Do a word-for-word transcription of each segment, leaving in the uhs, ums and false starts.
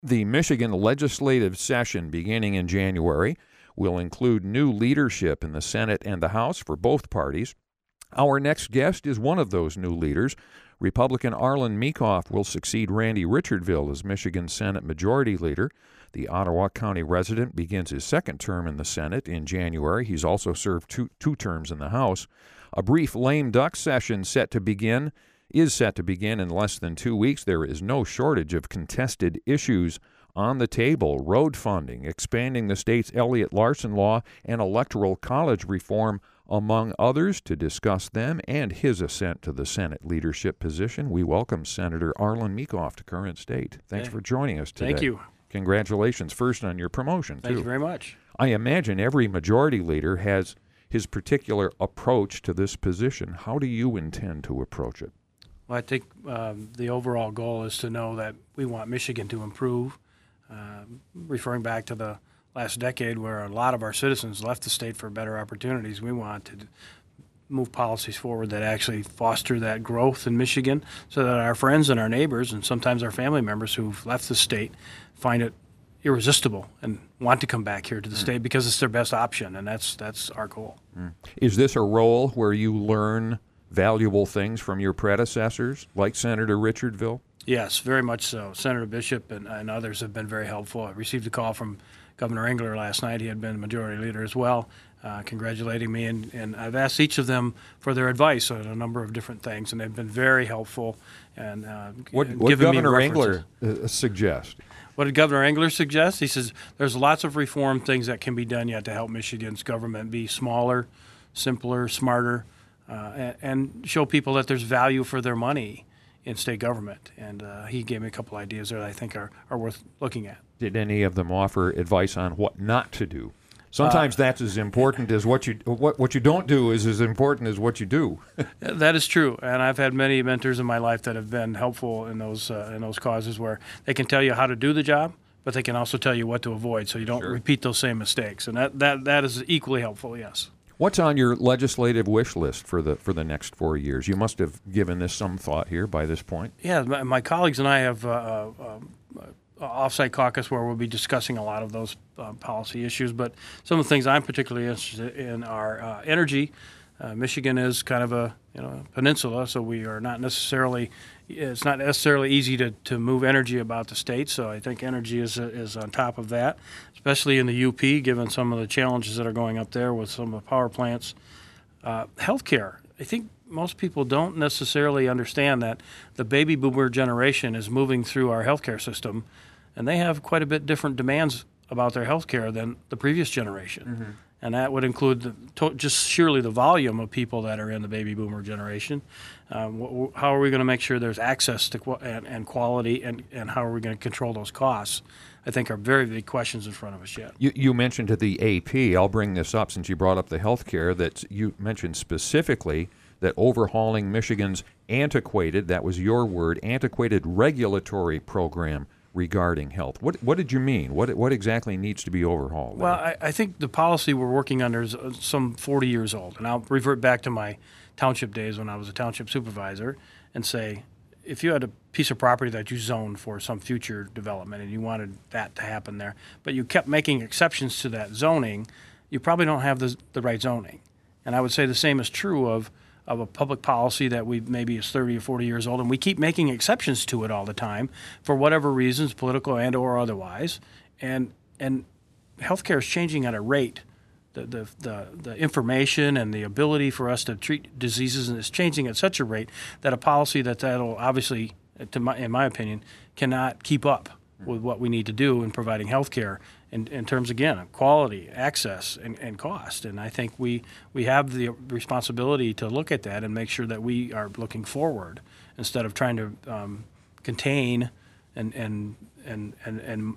The Michigan legislative session beginning in January will include new leadership in the Senate and the House for both parties. Our next guest is one of those new leaders. Republican Arlen Meekhof will succeed Randy Richardville as Michigan Senate Majority Leader. The Ottawa County resident begins his second term in the Senate in January. He's also served two, two terms in the House. A brief lame duck session set to begin is set to begin in less than two weeks. There is no shortage of contested issues on the table: road funding, expanding the state's Elliott Larson law, and electoral college reform, among others. To discuss them and his ascent to the Senate leadership position, we welcome Senator Arlen Meekhof to Current State. Thanks hey. for joining us today. Thank you. Congratulations first on your promotion, too. Thank you very much. I imagine every majority leader has his particular approach to this position. How do you intend to approach it? Well, I think um, the overall goal is to know that we want Michigan to improve, uh, referring back to the last decade where a lot of our citizens left the state for better opportunities. We want to move policies forward that actually foster that growth in Michigan so that our friends and our neighbors and sometimes our family members who've left the state find it irresistible and want to come back here to the mm. state because it's their best option, and that's that's our goal. Mm. Is this a role where you learn valuable things from your predecessors, like Senator Richardville? Yes, very much so. Senator Bishop and, and others have been very helpful. I received a call from Governor Engler last night. He had been Majority Leader as well, uh, congratulating me, and, and I've asked each of them for their advice on a number of different things, and they've been very helpful. And uh, what, and what given Governor me Engler uh, suggest? What did Governor Engler suggest? He says there's lots of reform things that can be done yet to help Michigan's government be smaller, simpler, smarter, uh, and, and show people that there's value for their money in state government. And uh, he gave me a couple ideas that I think are, are worth looking at. Did any of them offer advice on what not to do? Sometimes uh, that's as important as what you what what you don't do is as important as what you do. That is true, and I've had many mentors in my life that have been helpful in those uh, in those causes where they can tell you how to do the job, but they can also tell you what to avoid, so you don't sure. repeat those same mistakes. And that, that that is equally helpful. Yes. What's on your legislative wish list for the for the next four years? You must have given this some thought here by this point. Yeah, my, my colleagues and I have. Uh, uh, off-site caucus where we'll be discussing a lot of those uh, policy issues. But some of the things I'm particularly interested in are uh, energy. Uh, Michigan is kind of a you know peninsula, so we are not necessarily it's not necessarily easy to, to move energy about the state. So I think energy is is on top of that, especially in the U P, given some of the challenges that are going up there with some of the power plants. Uh, healthcare. I think most people don't necessarily understand that the baby boomer generation is moving through our healthcare system, and they have quite a bit different demands about their health care than the previous generation. Mm-hmm. And that would include the, to, just surely the volume of people that are in the baby boomer generation. Um, wh- how are we going to make sure there's access to qu- and, and quality, and, and how are we going to control those costs, I think are very big questions in front of us yet. You, you mentioned to the A P, I'll bring this up since you brought up the health care, that you mentioned specifically that overhauling Michigan's antiquated, that was your word, antiquated regulatory program regarding health. What what did you mean? What what exactly needs to be overhauled? Well, I, I think the policy we're working under is some forty years old, and I'll revert back to my township days when I was a township supervisor and say, if you had a piece of property that you zoned for some future development and you wanted that to happen there, but you kept making exceptions to that zoning, you probably don't have the, the right zoning. And I would say the same is true of of a public policy that we maybe is thirty or forty years old, and we keep making exceptions to it all the time for whatever reasons, political and or otherwise. And and healthcare is changing at a rate. The, the the the information and the ability for us to treat diseases is changing at such a rate that a policy that that'll obviously, to my, in my opinion, cannot keep up with what we need to do in providing healthcare in, in terms, again, of quality, access, and, and cost. And I think we, we have the responsibility to look at that and make sure that we are looking forward instead of trying to um, contain and, and, and, and, and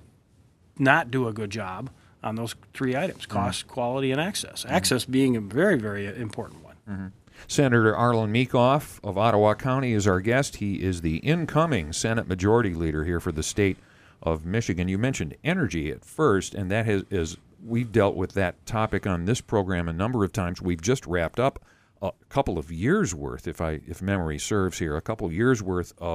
not do a good job on those three items: cost, mm-hmm. quality, and access. Mm-hmm. Access being a very, very important one. Mm-hmm. Senator Arlen Meekhof of Ottawa County is our guest. He is the incoming Senate Majority Leader here for the state of Michigan. You mentioned energy at first, and that has, is we've dealt with that topic on this program a number of times. We've just wrapped up a couple of years worth, if I if memory serves here, a couple of years worth of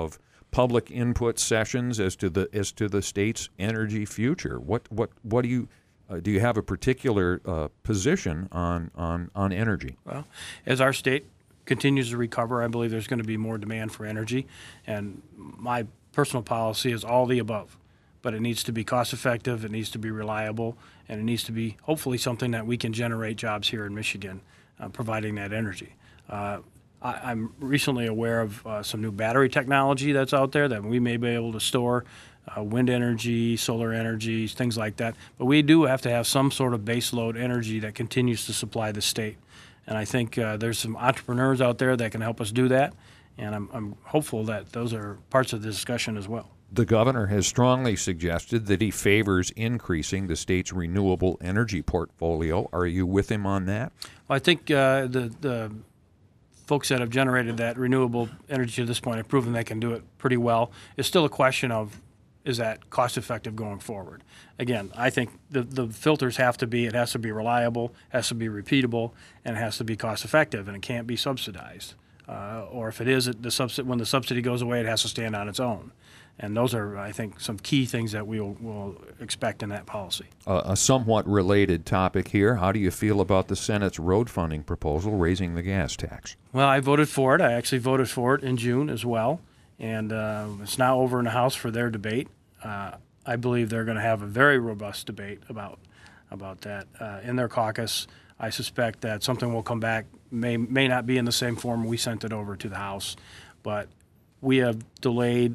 public input sessions as to the as to the state's energy future. What what what do you uh, do? You have a particular uh, position on on on energy? Well, as our state continues to recover, I believe there's going to be more demand for energy, and my personal policy is all the above. But it needs to be cost effective, it needs to be reliable, and it needs to be hopefully something that we can generate jobs here in Michigan, uh, providing that energy. Uh, I, I'm recently aware of uh, some new battery technology that's out there that we may be able to store uh, wind energy, solar energy, things like that. But we do have to have some sort of base load energy that continues to supply the state. And I think uh, there's some entrepreneurs out there that can help us do that, and I'm, I'm hopeful that those are parts of the discussion as well. The governor has strongly suggested that he favors increasing the state's renewable energy portfolio. Are you with him on that? Well, I think uh, the, the folks that have generated that renewable energy to this point have proven they can do it pretty well. It's still a question of, is that cost effective going forward? Again, I think the, the filters have to be, it has to be reliable, has to be repeatable, and it has to be cost effective, and it can't be subsidized. Uh, or if it is, the subs- when the subsidy goes away, it has to stand on its own. And those are, I think, some key things that we will, will expect in that policy. Uh, a somewhat related topic here. How do you feel about the Senate's road funding proposal raising the gas tax? Well, I voted for it. I actually voted for it in June as well. And uh, it's now over in the House for their debate. Uh, I believe they're going to have a very robust debate about about that uh, in their caucus. I suspect that something will come back, may may not be in the same form we sent it over to the House, but we have delayed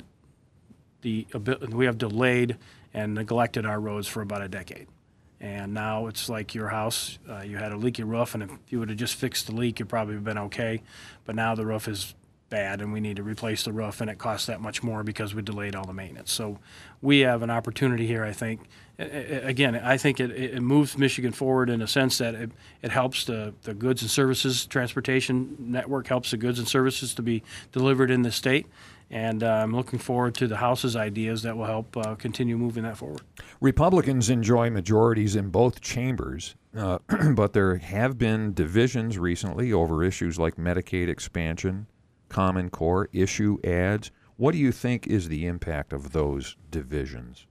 the we have delayed and neglected our roads for about a decade. And now it's like your house, uh, you had a leaky roof, and if you would have just fixed the leak, you'd probably have been okay. But now the roof is bad, and we need to replace the roof, and it costs that much more because we delayed all the maintenance. So we have an opportunity here, I think. Again, I think it, it moves Michigan forward in a sense that it, it helps the, the goods and services transportation network, helps the goods and services to be delivered in the state. And uh, I'm looking forward to the House's ideas that will help uh, continue moving that forward. Republicans enjoy majorities in both chambers, uh, but there have been divisions recently over issues like Medicaid expansion, Common Core, issue ads. What do you think is the impact of those divisions?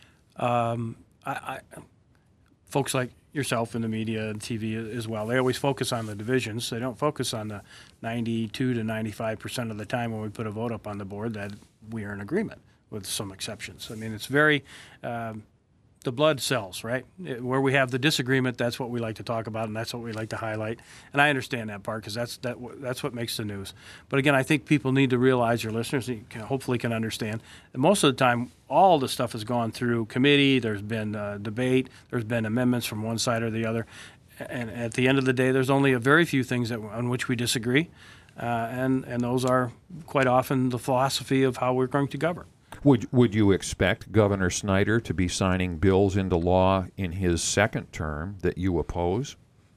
Um, I, I, folks like yourself in the media and T V as well, they always focus on the divisions. They don't focus on the ninety-two to ninety-five percent of the time when we put a vote up on the board that we are in agreement, with some exceptions. I mean, it's very, um, the blood cells, right? It, where we have the disagreement, that's what we like to talk about, and that's what we like to highlight. And I understand that part because that's that that's what makes the news. But again, I think people need to realize, your listeners can, hopefully can understand, that most of the time, all the stuff has gone through committee. There's been uh, debate. There's been amendments from one side or the other. And at the end of the day, there's only a very few things that on which we disagree, uh, and and those are quite often the philosophy of how we're going to govern. Would would you expect Governor Snyder to be signing bills into law in his second term that you oppose?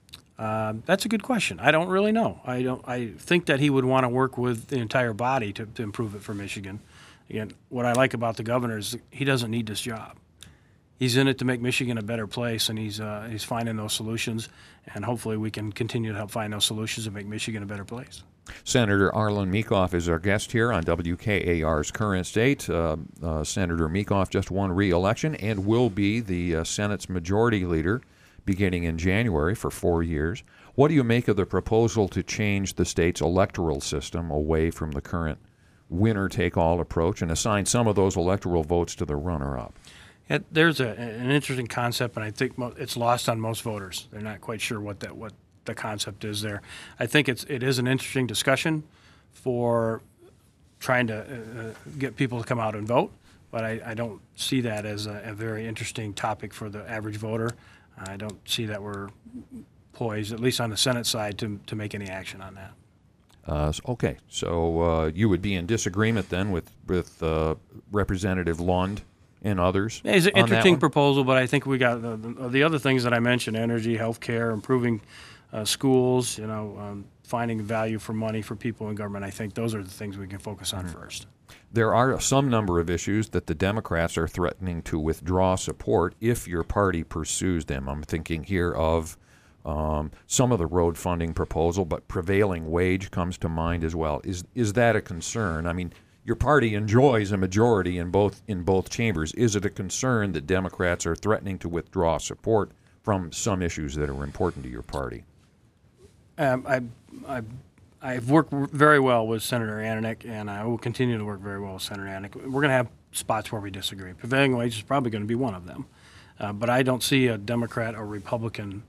Um, that's a good question. I don't really know. I don't. I think that he would want to work with the entire body to, to improve it for Michigan. Again, what I like about the governor is he doesn't need this job. He's in it to make Michigan a better place, and he's uh, he's finding those solutions. And hopefully, we can continue to help find those solutions and make Michigan a better place. Senator Arlen Meekhof is our guest here on W K A R's Current State. Uh, uh, Senator Meekhof just won re-election and will be the uh, Senate's majority leader beginning in January for four years. What do you make of the proposal to change the state's electoral system away from the current winner-take-all approach and assign some of those electoral votes to the runner-up? Yeah, there's a, an interesting concept, and I think mo- it's lost on most voters. They're not quite sure what that what the concept is there. I think it's it is an interesting discussion for trying to uh, get people to come out and vote, but I, I don't see that as a, a very interesting topic for the average voter. I don't see that we're poised, at least on the Senate side, to to make any action on that. Uh, okay, so uh, you would be in disagreement then with with uh, Representative Lund and others. Yeah, it's an interesting proposal, but I think we got the, the, the other things that I mentioned: energy, healthcare, improving uh, schools. You know, um, finding value for money for people in government. I think those are the things we can focus on mm-hmm. first. There are some number of issues that the Democrats are threatening to withdraw support if your party pursues them. I'm thinking here of um, some of the road funding proposal, but prevailing wage comes to mind as well. Is is that a concern? I mean, your party enjoys a majority in both in both chambers. Is it a concern that Democrats are threatening to withdraw support from some issues that are important to your party? Um, I, I, I've worked very well with Senator Ananich, and I will continue to work very well with Senator Ananich. We're going to have spots where we disagree. Prevailing wage is probably going to be one of them. Uh, but I don't see a Democrat or Republican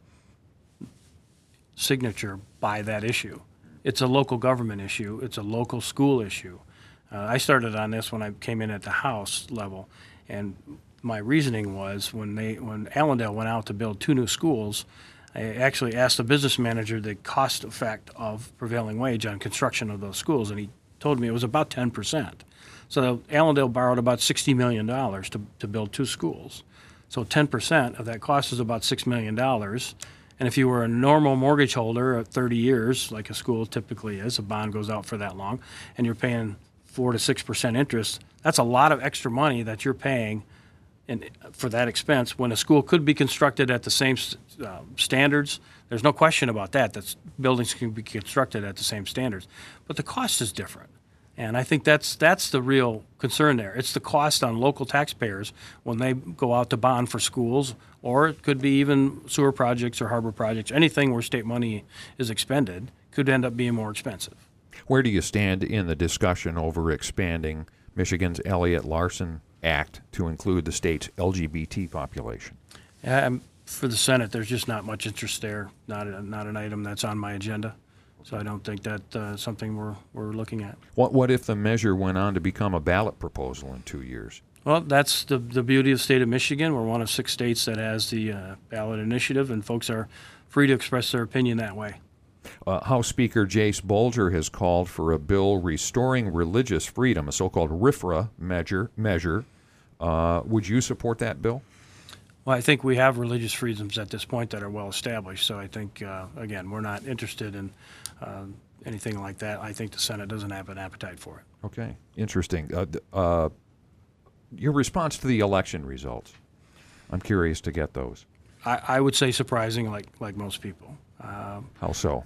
signature by that issue. It's a local government issue. It's a local school issue. Uh, I started on this when I came in at the House level, and my reasoning was when they when Allendale went out to build two new schools, I actually asked the business manager the cost effect of prevailing wage on construction of those schools, and he told me it was about ten percent. So Allendale borrowed about sixty million dollars to, to build two schools. So ten percent of that cost is about six million dollars. And if you were a normal mortgage holder at thirty years, like a school typically is, a bond goes out for that long, and you're paying four to six percent interest, that's a lot of extra money that you're paying in, for that expense when a school could be constructed at the same uh, standards. There's no question about that. That's buildings can be constructed at the same standards, but the cost is different. And I think that's that's the real concern there. It's the cost on local taxpayers when they go out to bond for schools, or it could be even sewer projects or harbor projects. Anything where state money is expended could end up being more expensive. Where do you stand in the discussion over expanding Michigan's Elliott Larson Act to include the state's L G B T population? Um, for the Senate, there's just not much interest there. Not a, not an item that's on my agenda. So I don't think that's uh, something we're we're looking at. What what if the measure went on to become a ballot proposal in two years? Well, that's the the beauty of the state of Michigan. We're one of six states that has the uh, ballot initiative, and folks are free to express their opinion that way. Uh, House Speaker Jace Bolger has called for a bill restoring religious freedom, a so-called RFRA measure. measure. Uh, would you support that bill? Well, I think we have religious freedoms at this point that are well established. So I think, uh, again, we're not interested in uh, anything like that. I think the Senate doesn't have an appetite for it. Okay, interesting. Uh, uh, your response to the election results, I'm curious to get those. I, I would say surprising, like like most people. Um, How so?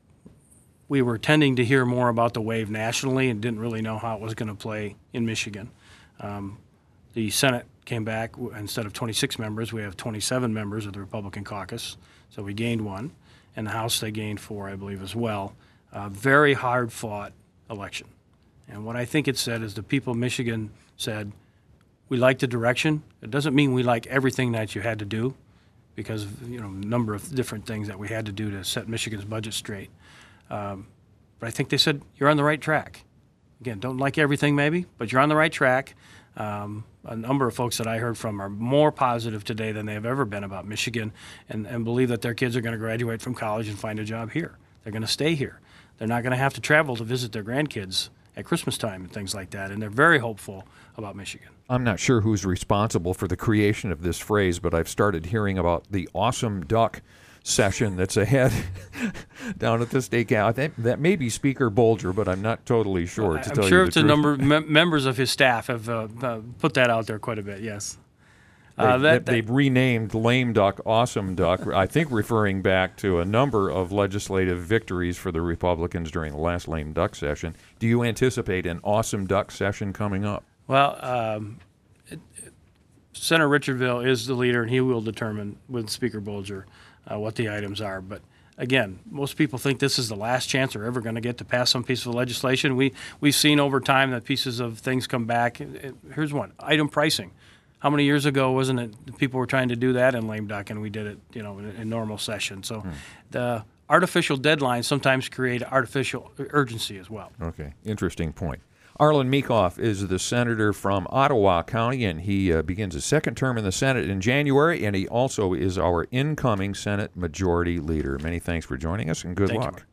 We were tending to hear more about the wave nationally and didn't really know how it was going to play in Michigan. Um, the Senate came back, instead of twenty-six members, we have twenty-seven members of the Republican caucus, so we gained one. And the House, they gained four, I believe, as well. Uh, very hard-fought election. And what I think it said is the people of Michigan said, we like the direction. It doesn't mean we like everything that you had to do, because of, you know, a number of different things that we had to do to set Michigan's budget straight. Um, but I think they said, you're on the right track. Again, don't like everything maybe, but you're on the right track. Um, a number of folks that I heard from are more positive today than they've ever been about Michigan, and, and believe that their kids are going to graduate from college and find a job here. They're going to stay here. They're not going to have to travel to visit their grandkids at Christmas time and things like that, and they're very hopeful about Michigan. I'm not sure who's responsible for the creation of this phrase, but I've started hearing about the awesome duck session that's ahead down at the state capitol. That, that may be Speaker Bolger, but I'm not totally sure. Well, to I'm tell sure you it's the a truth. number of mem- members of his staff have uh, uh, put that out there quite a bit, yes. Uh, They, that, they've that, renamed Lame Duck Awesome Duck, I think referring back to a number of legislative victories for the Republicans during the last Lame Duck session. Do you anticipate an Awesome Duck session coming up? well, um, it, it, Senator Richardville is the leader, and he will determine with Speaker Bolger uh, what the items are. But again, most people think this is the last chance they're ever going to get to pass some piece of legislation. We, we've seen over time that pieces of things come back. It, it, here's one, item pricing. How many years ago wasn't it people were trying to do that in lame duck, and we did it, you know, in, in normal session. So hmm. the artificial deadlines sometimes create artificial urgency as well. Okay, interesting point. Arlen Meekhoff is the senator from Ottawa County, and he uh, begins his second term in the Senate in January, and he also is our incoming Senate Majority Leader. Many thanks for joining us, and good Thank luck. You, Mark.